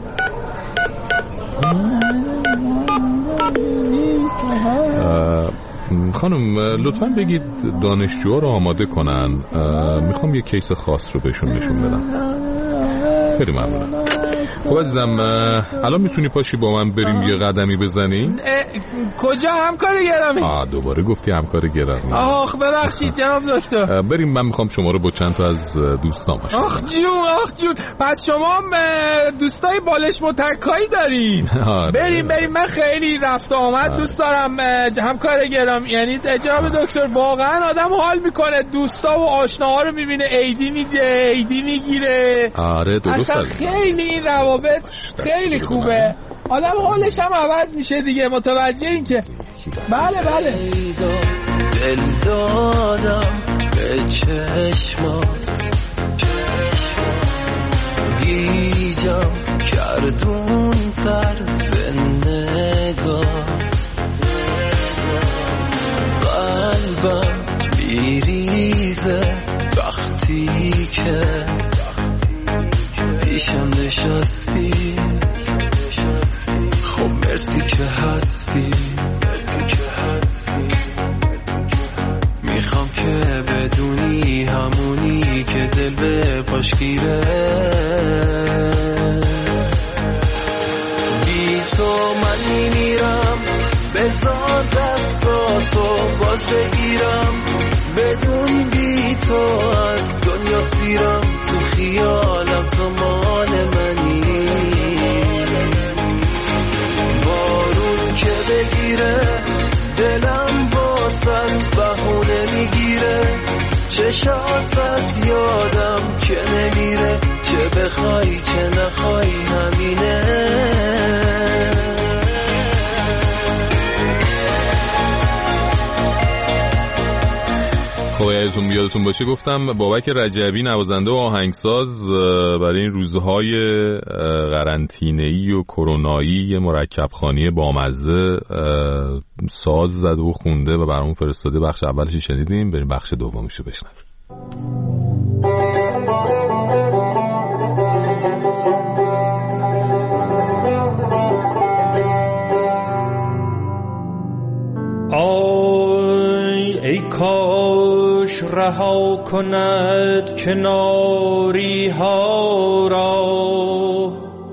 خانم لطفاً بگید دانشجوها رو آماده کنن. میخوام یه کیس خاص رو بهشون نشون بدم. خیلی ممنونم. خب عزیزم الان میتونی پاشی با من بریم یه قدمی بزنی؟ کجا همکار گرامی؟ آه دوباره گفتی همکار گرامی. آخ ببخشید جناب دکتر. بریم، من میخوام شما رو با چند تا از دوستان باشم. آخ جون آخ جون. پس شما هم دوستای بالش متکایی دارین؟ بریم بریم. من خیلی رفت آمد دوست دارم همکار گرامی. یعنی جناب دکتر واقعا آدم حال میکنه، دوستا و آشناها رو میبینه، عیدی میده عیدی میگیره. آره درست. اصلا خیلی این روابط خیلی خوبه. آدم حالش هم عوض میشه دیگه. متوجه این که بله بله دل دادم به چشمات گیجم کردون طرف نگات قلبم بیریزه وقتی که پیشم نشستی. خب مرسی که هستی. میخوام که بدونی همونی که دل به پاش گیره. بی تو من میمیرم بذار دستاتو باز بگیرم. بدون بی تو از دنیا سیرم. تو خیالم تو مال منی. بارون که بگیره دلم واسط بهونه میگیره. چشات از یادم که نمیره. چه بخوای چه نخوای همینه. خب یادتون بیادتون باشه گفتم بابک رجبی نوازنده و آهنگساز برای این روزهای قرنطینه‌ای و کرونایی مرکب خوانی بامزه ساز زده و خونده و برامون فرستاده. بخش اولش شنیدیم، بریم بخش دومش رو بشنویم. آی ای کاش رها کند کناری ها را.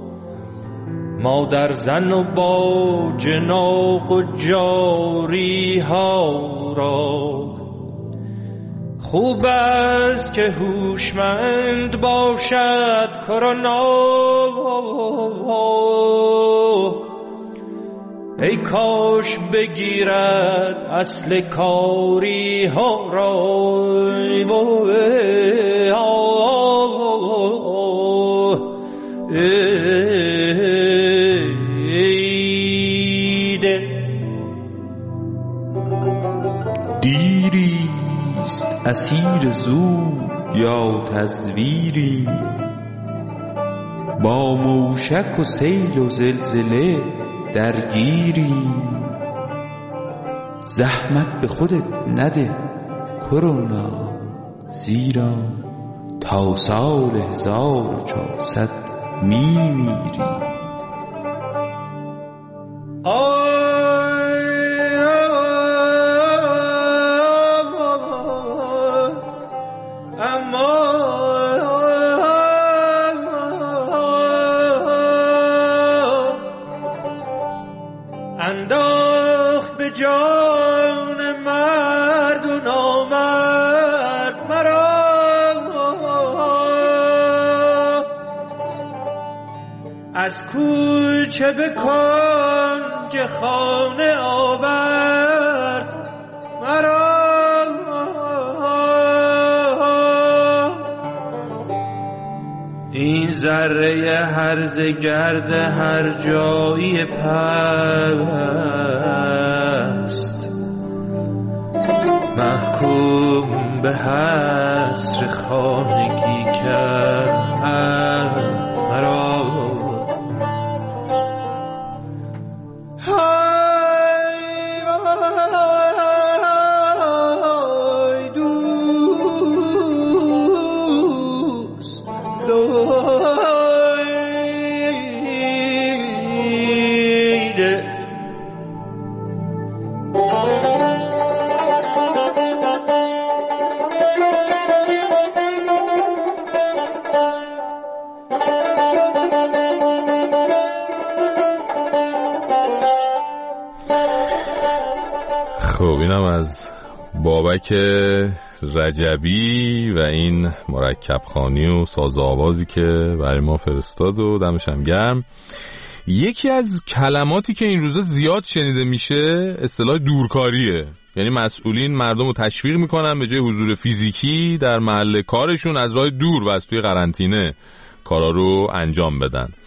مادر زن و با جناق و جاری ها را. خوب است که هوشمند باشد کرونا. ای کاش بگیرد اصل کاری ها را. دیریست اسیر زور یا تزویری. با موشک و سیل و زلزله درگیری. زحمت به خودت نده کرونا. زیرا تا سال هزار و چهارصد میمیری. انداخت به جان مرد و نامرد مرا. از کوچه به کنج خانه آورد مرا. این ذره هرزه گرد هر جایی پست. محکوم به حصر خانگی کرد مرا. خب اینم از بابک رجبی و این مرکب خوانی و ساز آوازی که برای ما فرستاد و دمش هم گرم. یکی از کلماتی که این روزا زیاد شنیده میشه اصطلاح دورکاریه. یعنی مسئولین مردم رو تشویق میکنن به جای حضور فیزیکی در محل کارشون از راه دور و از توی قرنطینه کارا رو انجام بدن.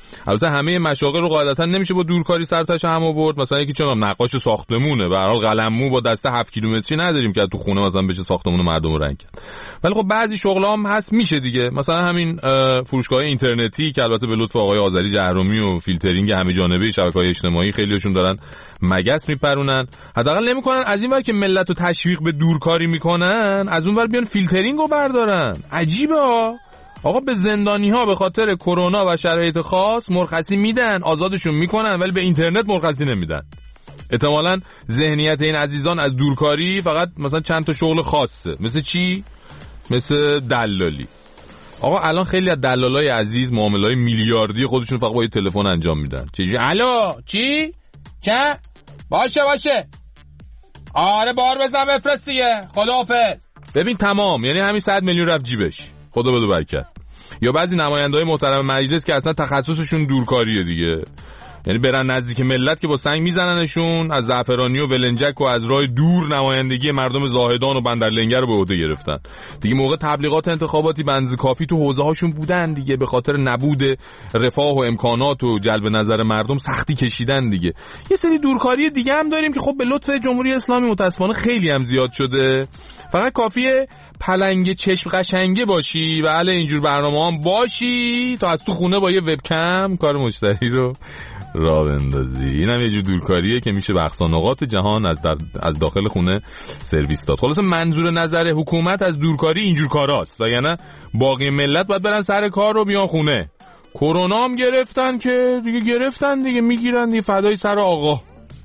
البته همه مشاغل رو قاعدتا نمیشه با دورکاری سرتش هم آورد. مثلا یکی چون نقاش ساختمونه، به هر حال قلممو با دسته هفت کیلومتری نداریم که تو خونه مثلا بشه ساختمون مردم رو رنگ کرد. ولی خب بعضی شغلا هم هست میشه دیگه، مثلا همین فروشگاه اینترنتی که البته به لطف آقای آذری جهرومی و فیلترینگ همه جانبه شبکه‌های اجتماعی خیلیشون دارن مگس میپرونن. حداقل نمیکنن از این ور که ملت رو تشویق به دورکاری میکنن، از اون ور بیان فیلترینگو بردارن. عجیبه ها. آقا به زندانی ها به خاطر کرونا و شرایط خاص مرخصی میدن، آزادشون میکنن، ولی به اینترنت مرخصی نمیدن. احتمالاً ذهنیت این عزیزان از دورکاری فقط مثلا چند تا شغل خاصه. مثل چی؟ مثل دلالی. آقا الان خیلی از دلالای عزیز معامله‌های میلیاردی خودشون فقط با یه تلفن انجام میدن. چی؟ الو چی؟ چه؟ باشه باشه. آره بار بزن بفرست دیگه. خداحافظ. ببین تمام، یعنی همین صد میلیون رفت جیبش. خدا بده برکت. یا بعضی نماینده‌های محترم مجلس که اصلا تخصصشون دورکاریه دیگه، یعنی برن نزدیک ملت که با سنگ میزننشون، از زعفرانی و ولنجک و از راه دور نمایندگی مردم زاهدان و بندرلنگر رو به عهده گرفتن دیگه. موقع تبلیغات انتخاباتی بنز کافی تو حوزه هاشون بودن دیگه، به خاطر نبود رفاه و امکانات و جلب نظر مردم سختی کشیدن دیگه. یه سری دورکاری دیگه هم داریم که خب به لطف جمهوری اسلامی متاسفانه خیلی هم زیاد شده. فقط کافیه پلنگ چشم قشنگه باشی و علی اینجور برنامه هم باشی تا از تو خونه با یه وبکم کار مشتری رو راه بندازی. اینم یه جور دورکاریه که میشه به اقصا نقاط جهان از در از داخل خونه سرویس داد. خلاص منظور نظر حکومت از دورکاری اینجور کاراست، وگرنه باقی ملت باید برن سر کار رو بیان خونه. کرونا هم گرفتن که دیگه گرفتن دیگه، میگیرن دیگه، فدای سر آقا.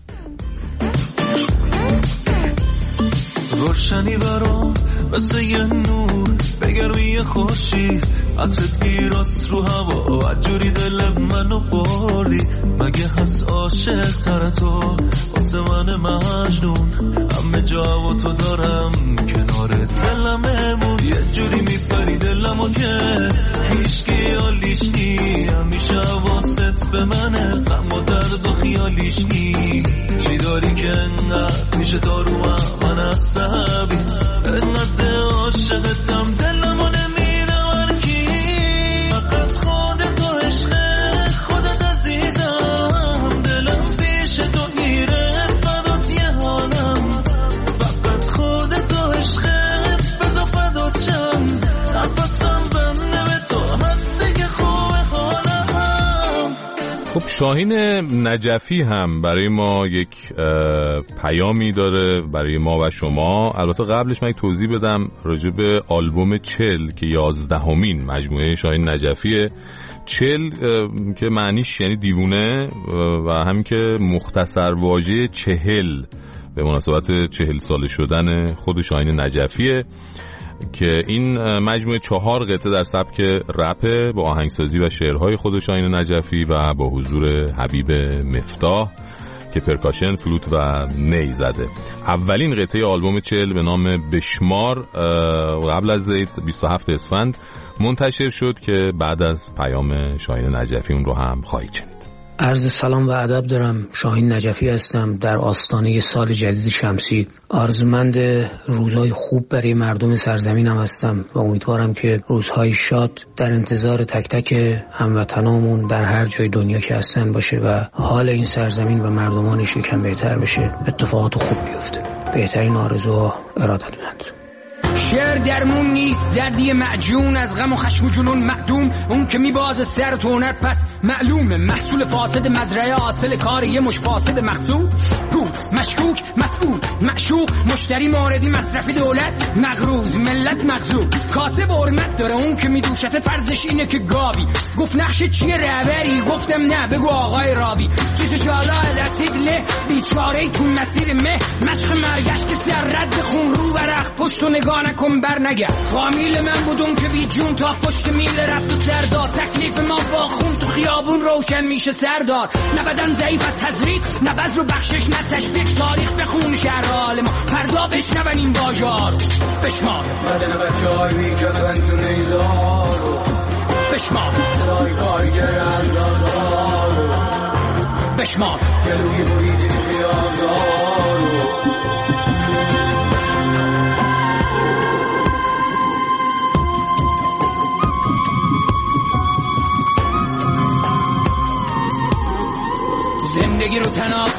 روشنی برام مثل یه نور بگرمی خورشید، عطرت گیراست رو هوا و جوری دل منو بردی. مگه هست عاشق تر تو واسه من مجنون، همه جا و تو دارم کنار دلم امون. یه جوری میپری دلمو که هیچکی حالیش نی، همیشه واسط به منه غم و درد و خیالیش نی. چی داری که انقدر میشه دارو من عصبی، انقدر عاشقتم دلمو نمیره ورکی. فقط خودت و عشق خودت عزیزم، دلم پیش تو میره فدات یه حالم. فقط خودت و عشق بذار فدات شم، نفسم بنده به تو هست دیگه خوبه حالم. خب شاهین نجفی هم برای ما یک پیامی داره برای ما و شما. البته قبلش من یک توضیح بدم راجع به آلبوم چل که یازدهمین مجموعه شاهین نجفیه. چل که معنیش یعنی دیوونه و همین که مختصر واژه چهل به مناسبت چهل ساله شدن خود شاهین نجفیه که این مجموعه چهار قطعه در سبک رپ با آهنگسازی و شعرهای خود شاهین نجفی و با حضور حبیب مفتاح که پرکاشن، فلوت و نی زده. اولین قطعه آلبوم چهل به نام بشمار قبل از بیست و هفت اسفند منتشر شد که بعد از پیام شاهین نجفی اون رو هم خواهید شنید. عرض سلام و ادب دارم. شاهین نجفی هستم، در آستانه سال جدید شمسی. آرزومند روزهای خوب برای مردم سرزمینم هستم و امیدوارم که روزهای شاد در انتظار تک تک هموطنامون در هر جای دنیا که هستن باشه و حال این سرزمین و مردمانش یکم بهتر بشه، اتفاقات خوب بیفته. بهترین آرزوها ارادتمند. شعر درمون نیست، دردی معجون از غم و خشم و جنون معدوم. اون که میبازه سر تونت پس معلومه محصول فاسد مزرعه، حاصل کار یه مش فاسد مقصود. پول مشکوک مسئول معشوق مشتری موردی مصرفی دولت مغروض ملت مغزوب. کاسب حرمت داره اون که میدوشته فرضش اینه که گاوی. گفت نقش چیه رهبری؟ گفتم نه بگو آقای راوی. چیز جالا رسید له بیچاره تو مسیر مه، مشق مرگشت که سر رد خون رو ورق پشت و نگاه نکن بر نگه. فامیل من بودم که بی جون تا پشت میل رفت و سردار. تکلیف ما با خون تو خیابون روشن میشه سردار. نه بدن ضعیف از تزریق، نه بذر و بخشش، نه تشویق. تاریخ بخون شهر حال ما، فردا بشنون این باجار. بشمار بدن بچه های میکفن تو نیزارو، بشمار صدای کارگر ازادارو، بشمار گلوی بریدی پیازارو.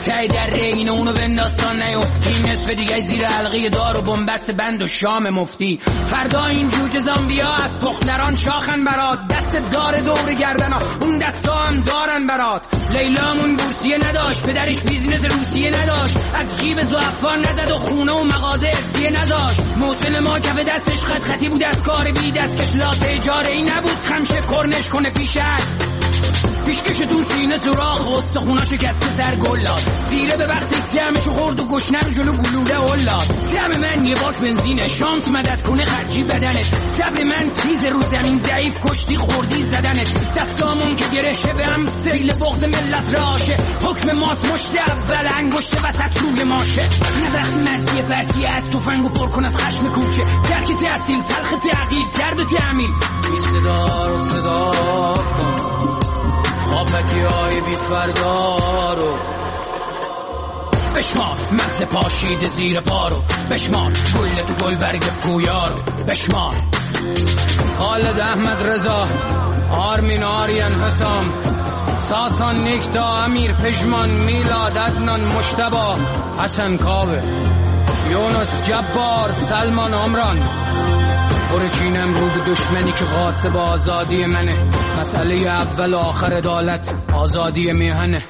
ته در اینو اونو بنداستان نیفتی، نصف دیگه زیر حلقه دار و بنبست بند و شام مفتی. فردا این جوجه زامبیا از دختران شاخن برات، دست دار دور گردنا اون دستا هم دارن برات. لیلامون بورسیه نداشت، پدرش بیزینس روسیه نداشت، از جیب زعفا نداد و خونه و مغازه ارسیه نداشت. محسن ما کف دستش خط خطی بود از کار بی دست کش، لاس اجاره ای نبود خمشه کرنش کنه پیشت. پیشکشتون سینه سراخ و استخونا شکسته سر گلاد، سیره به وقتی سیمشو خورد و گشنه رو جلو گلوله اولاد. سم من یه باک بنزینه، شانس مدد کنه خرجی بدنت. سب من تیز رو زمین ضعیف کشتی خوردی زدنت. دستامون که گرشه به هم سیل بغض ملت راشه، حکم ماست مشت اول انگشت وسط روی ماشه. نه وقت مرسی فرسی از توفنگو پر کن از خشم کوچه، درک تحصیل تلخ تعقیل درد و تعمیل. بی صدا رو صدا کن آبتی های بی فردا رو بشمار، مغز پاشید زیر پا رو بشمار، گل تو گل برگ پویا رو بشمار. خالد احمد رضا، آرمین آریان حسام، ساسان نیکتا، امیر پژمان، میلاد عدنان، مشتبا، حسن کاوه، یونس جبار، سلمان عمران. برچینم رو به دشمنی که غاصب آزادی منه، مسئله اول و آخر عدالت آزادی میهنه.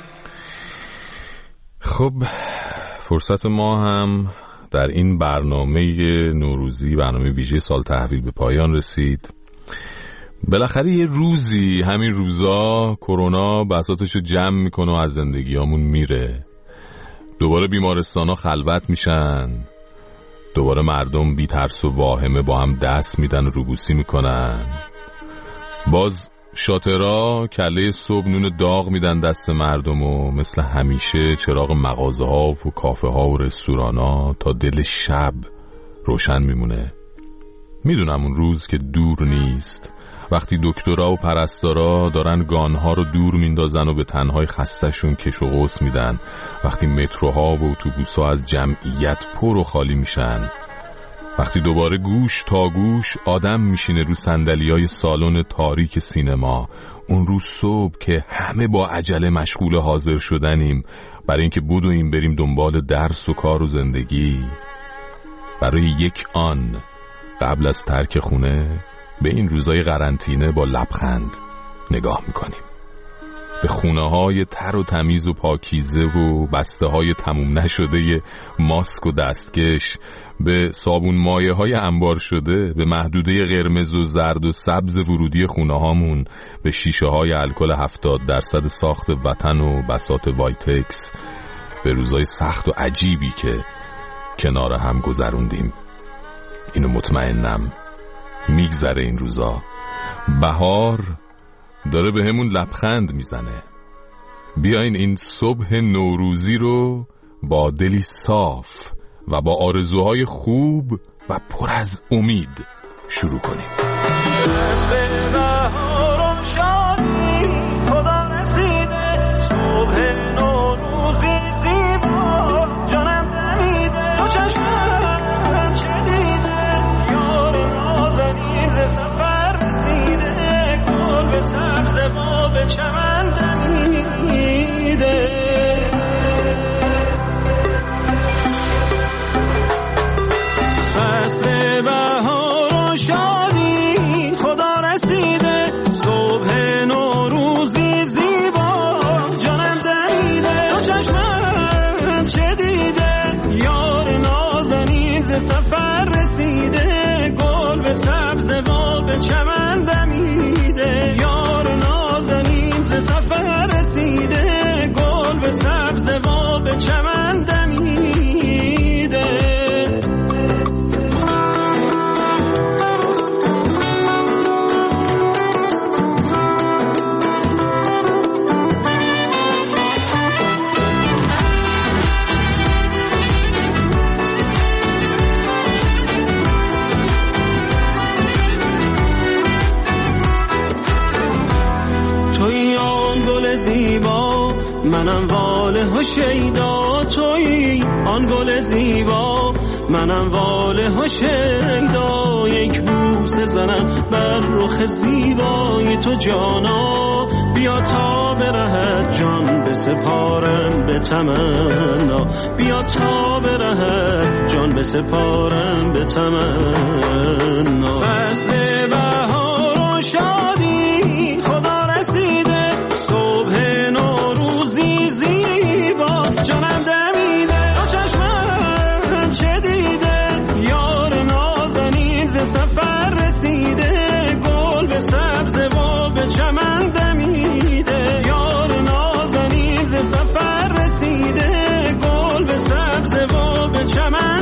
خب فرصت ما هم در این برنامه نوروزی، برنامه ویژه سال تحویل، به پایان رسید. بالاخره یه روزی، همین روزا، کرونا بساطشو جمع میکنه و از زندگیامون میره. دوباره بیمارستانا خلوت میشن، دوباره مردم بی ترس و واهمه با هم دست میدن و روبوسی میکنن. باز شاترها کله صبح نون داغ میدن دست مردم و مثل همیشه چراغ مغازه ها و کافه ها و رستوران ها تا دل شب روشن میمونه. میدونم اون روز که دور نیست، وقتی دکترها و پرستارا دارن گانها رو دور میندازن و به تنهای خستشون کش و قوس میدن، وقتی متروها و اتوبوس‌ها از جمعیت پر و خالی میشن، وقتی دوباره گوش تا گوش آدم میشینه رو صندلیای سالن تاریک سینما. اون روز صبح که همه با عجله مشغول حاضر شدنیم برای اینکه بدویم بریم دنبال درس و کار و زندگی، برای یک آن قبل از ترک خونه به این روزای قرنطینه با لبخند نگاه میکنیم، به خونه های تر و تمیز و پاکیزه و بسته های تموم نشده ماسک و دستکش، به صابون مایه های انبار شده، به محدوده قرمز و زرد و سبز ورودی خونه هامون، به شیشه های الکل هفتاد درصد ساخت وطن و بساط وایتکس، به روزای سخت و عجیبی که کنار هم گذروندیم. اینو مطمئنم میگذره این روزا. بهار داره به همون لبخند میزنه. بیاین این صبح نوروزی رو با دلی صاف و با آرزوهای خوب و پر از امید شروع کنیم. چمن دمیده فصل بهار و شادی خدا رسیده، صبح نوروزی زیبا جانم دمیده. دو چشمم چه دیده، یار نازنین ز سفر رسیده، گل به سبز و به چمن دمیده. یار سفر رسیده، گل به سبز و به چمن دمیده. منم واله و شیدا، تویی آن گل زیبا، منم واله ها شیدا، یک بوسه زنم بر رخ زیبای تو جانا، بیا تا برهد جان بسپارم به تمنا، بیا تا برهد جان بسپارم به تمنا. فصل بهار و شادی خدا رسیده، صبح نوروزی زیبا جانم دمیده، تو چشمم چه دیده یار نازنین ز سفر رسیده، گل به سبز و به چمن دمیده، یار نازنین ز سفر رسیده، گل به سبز و به چمن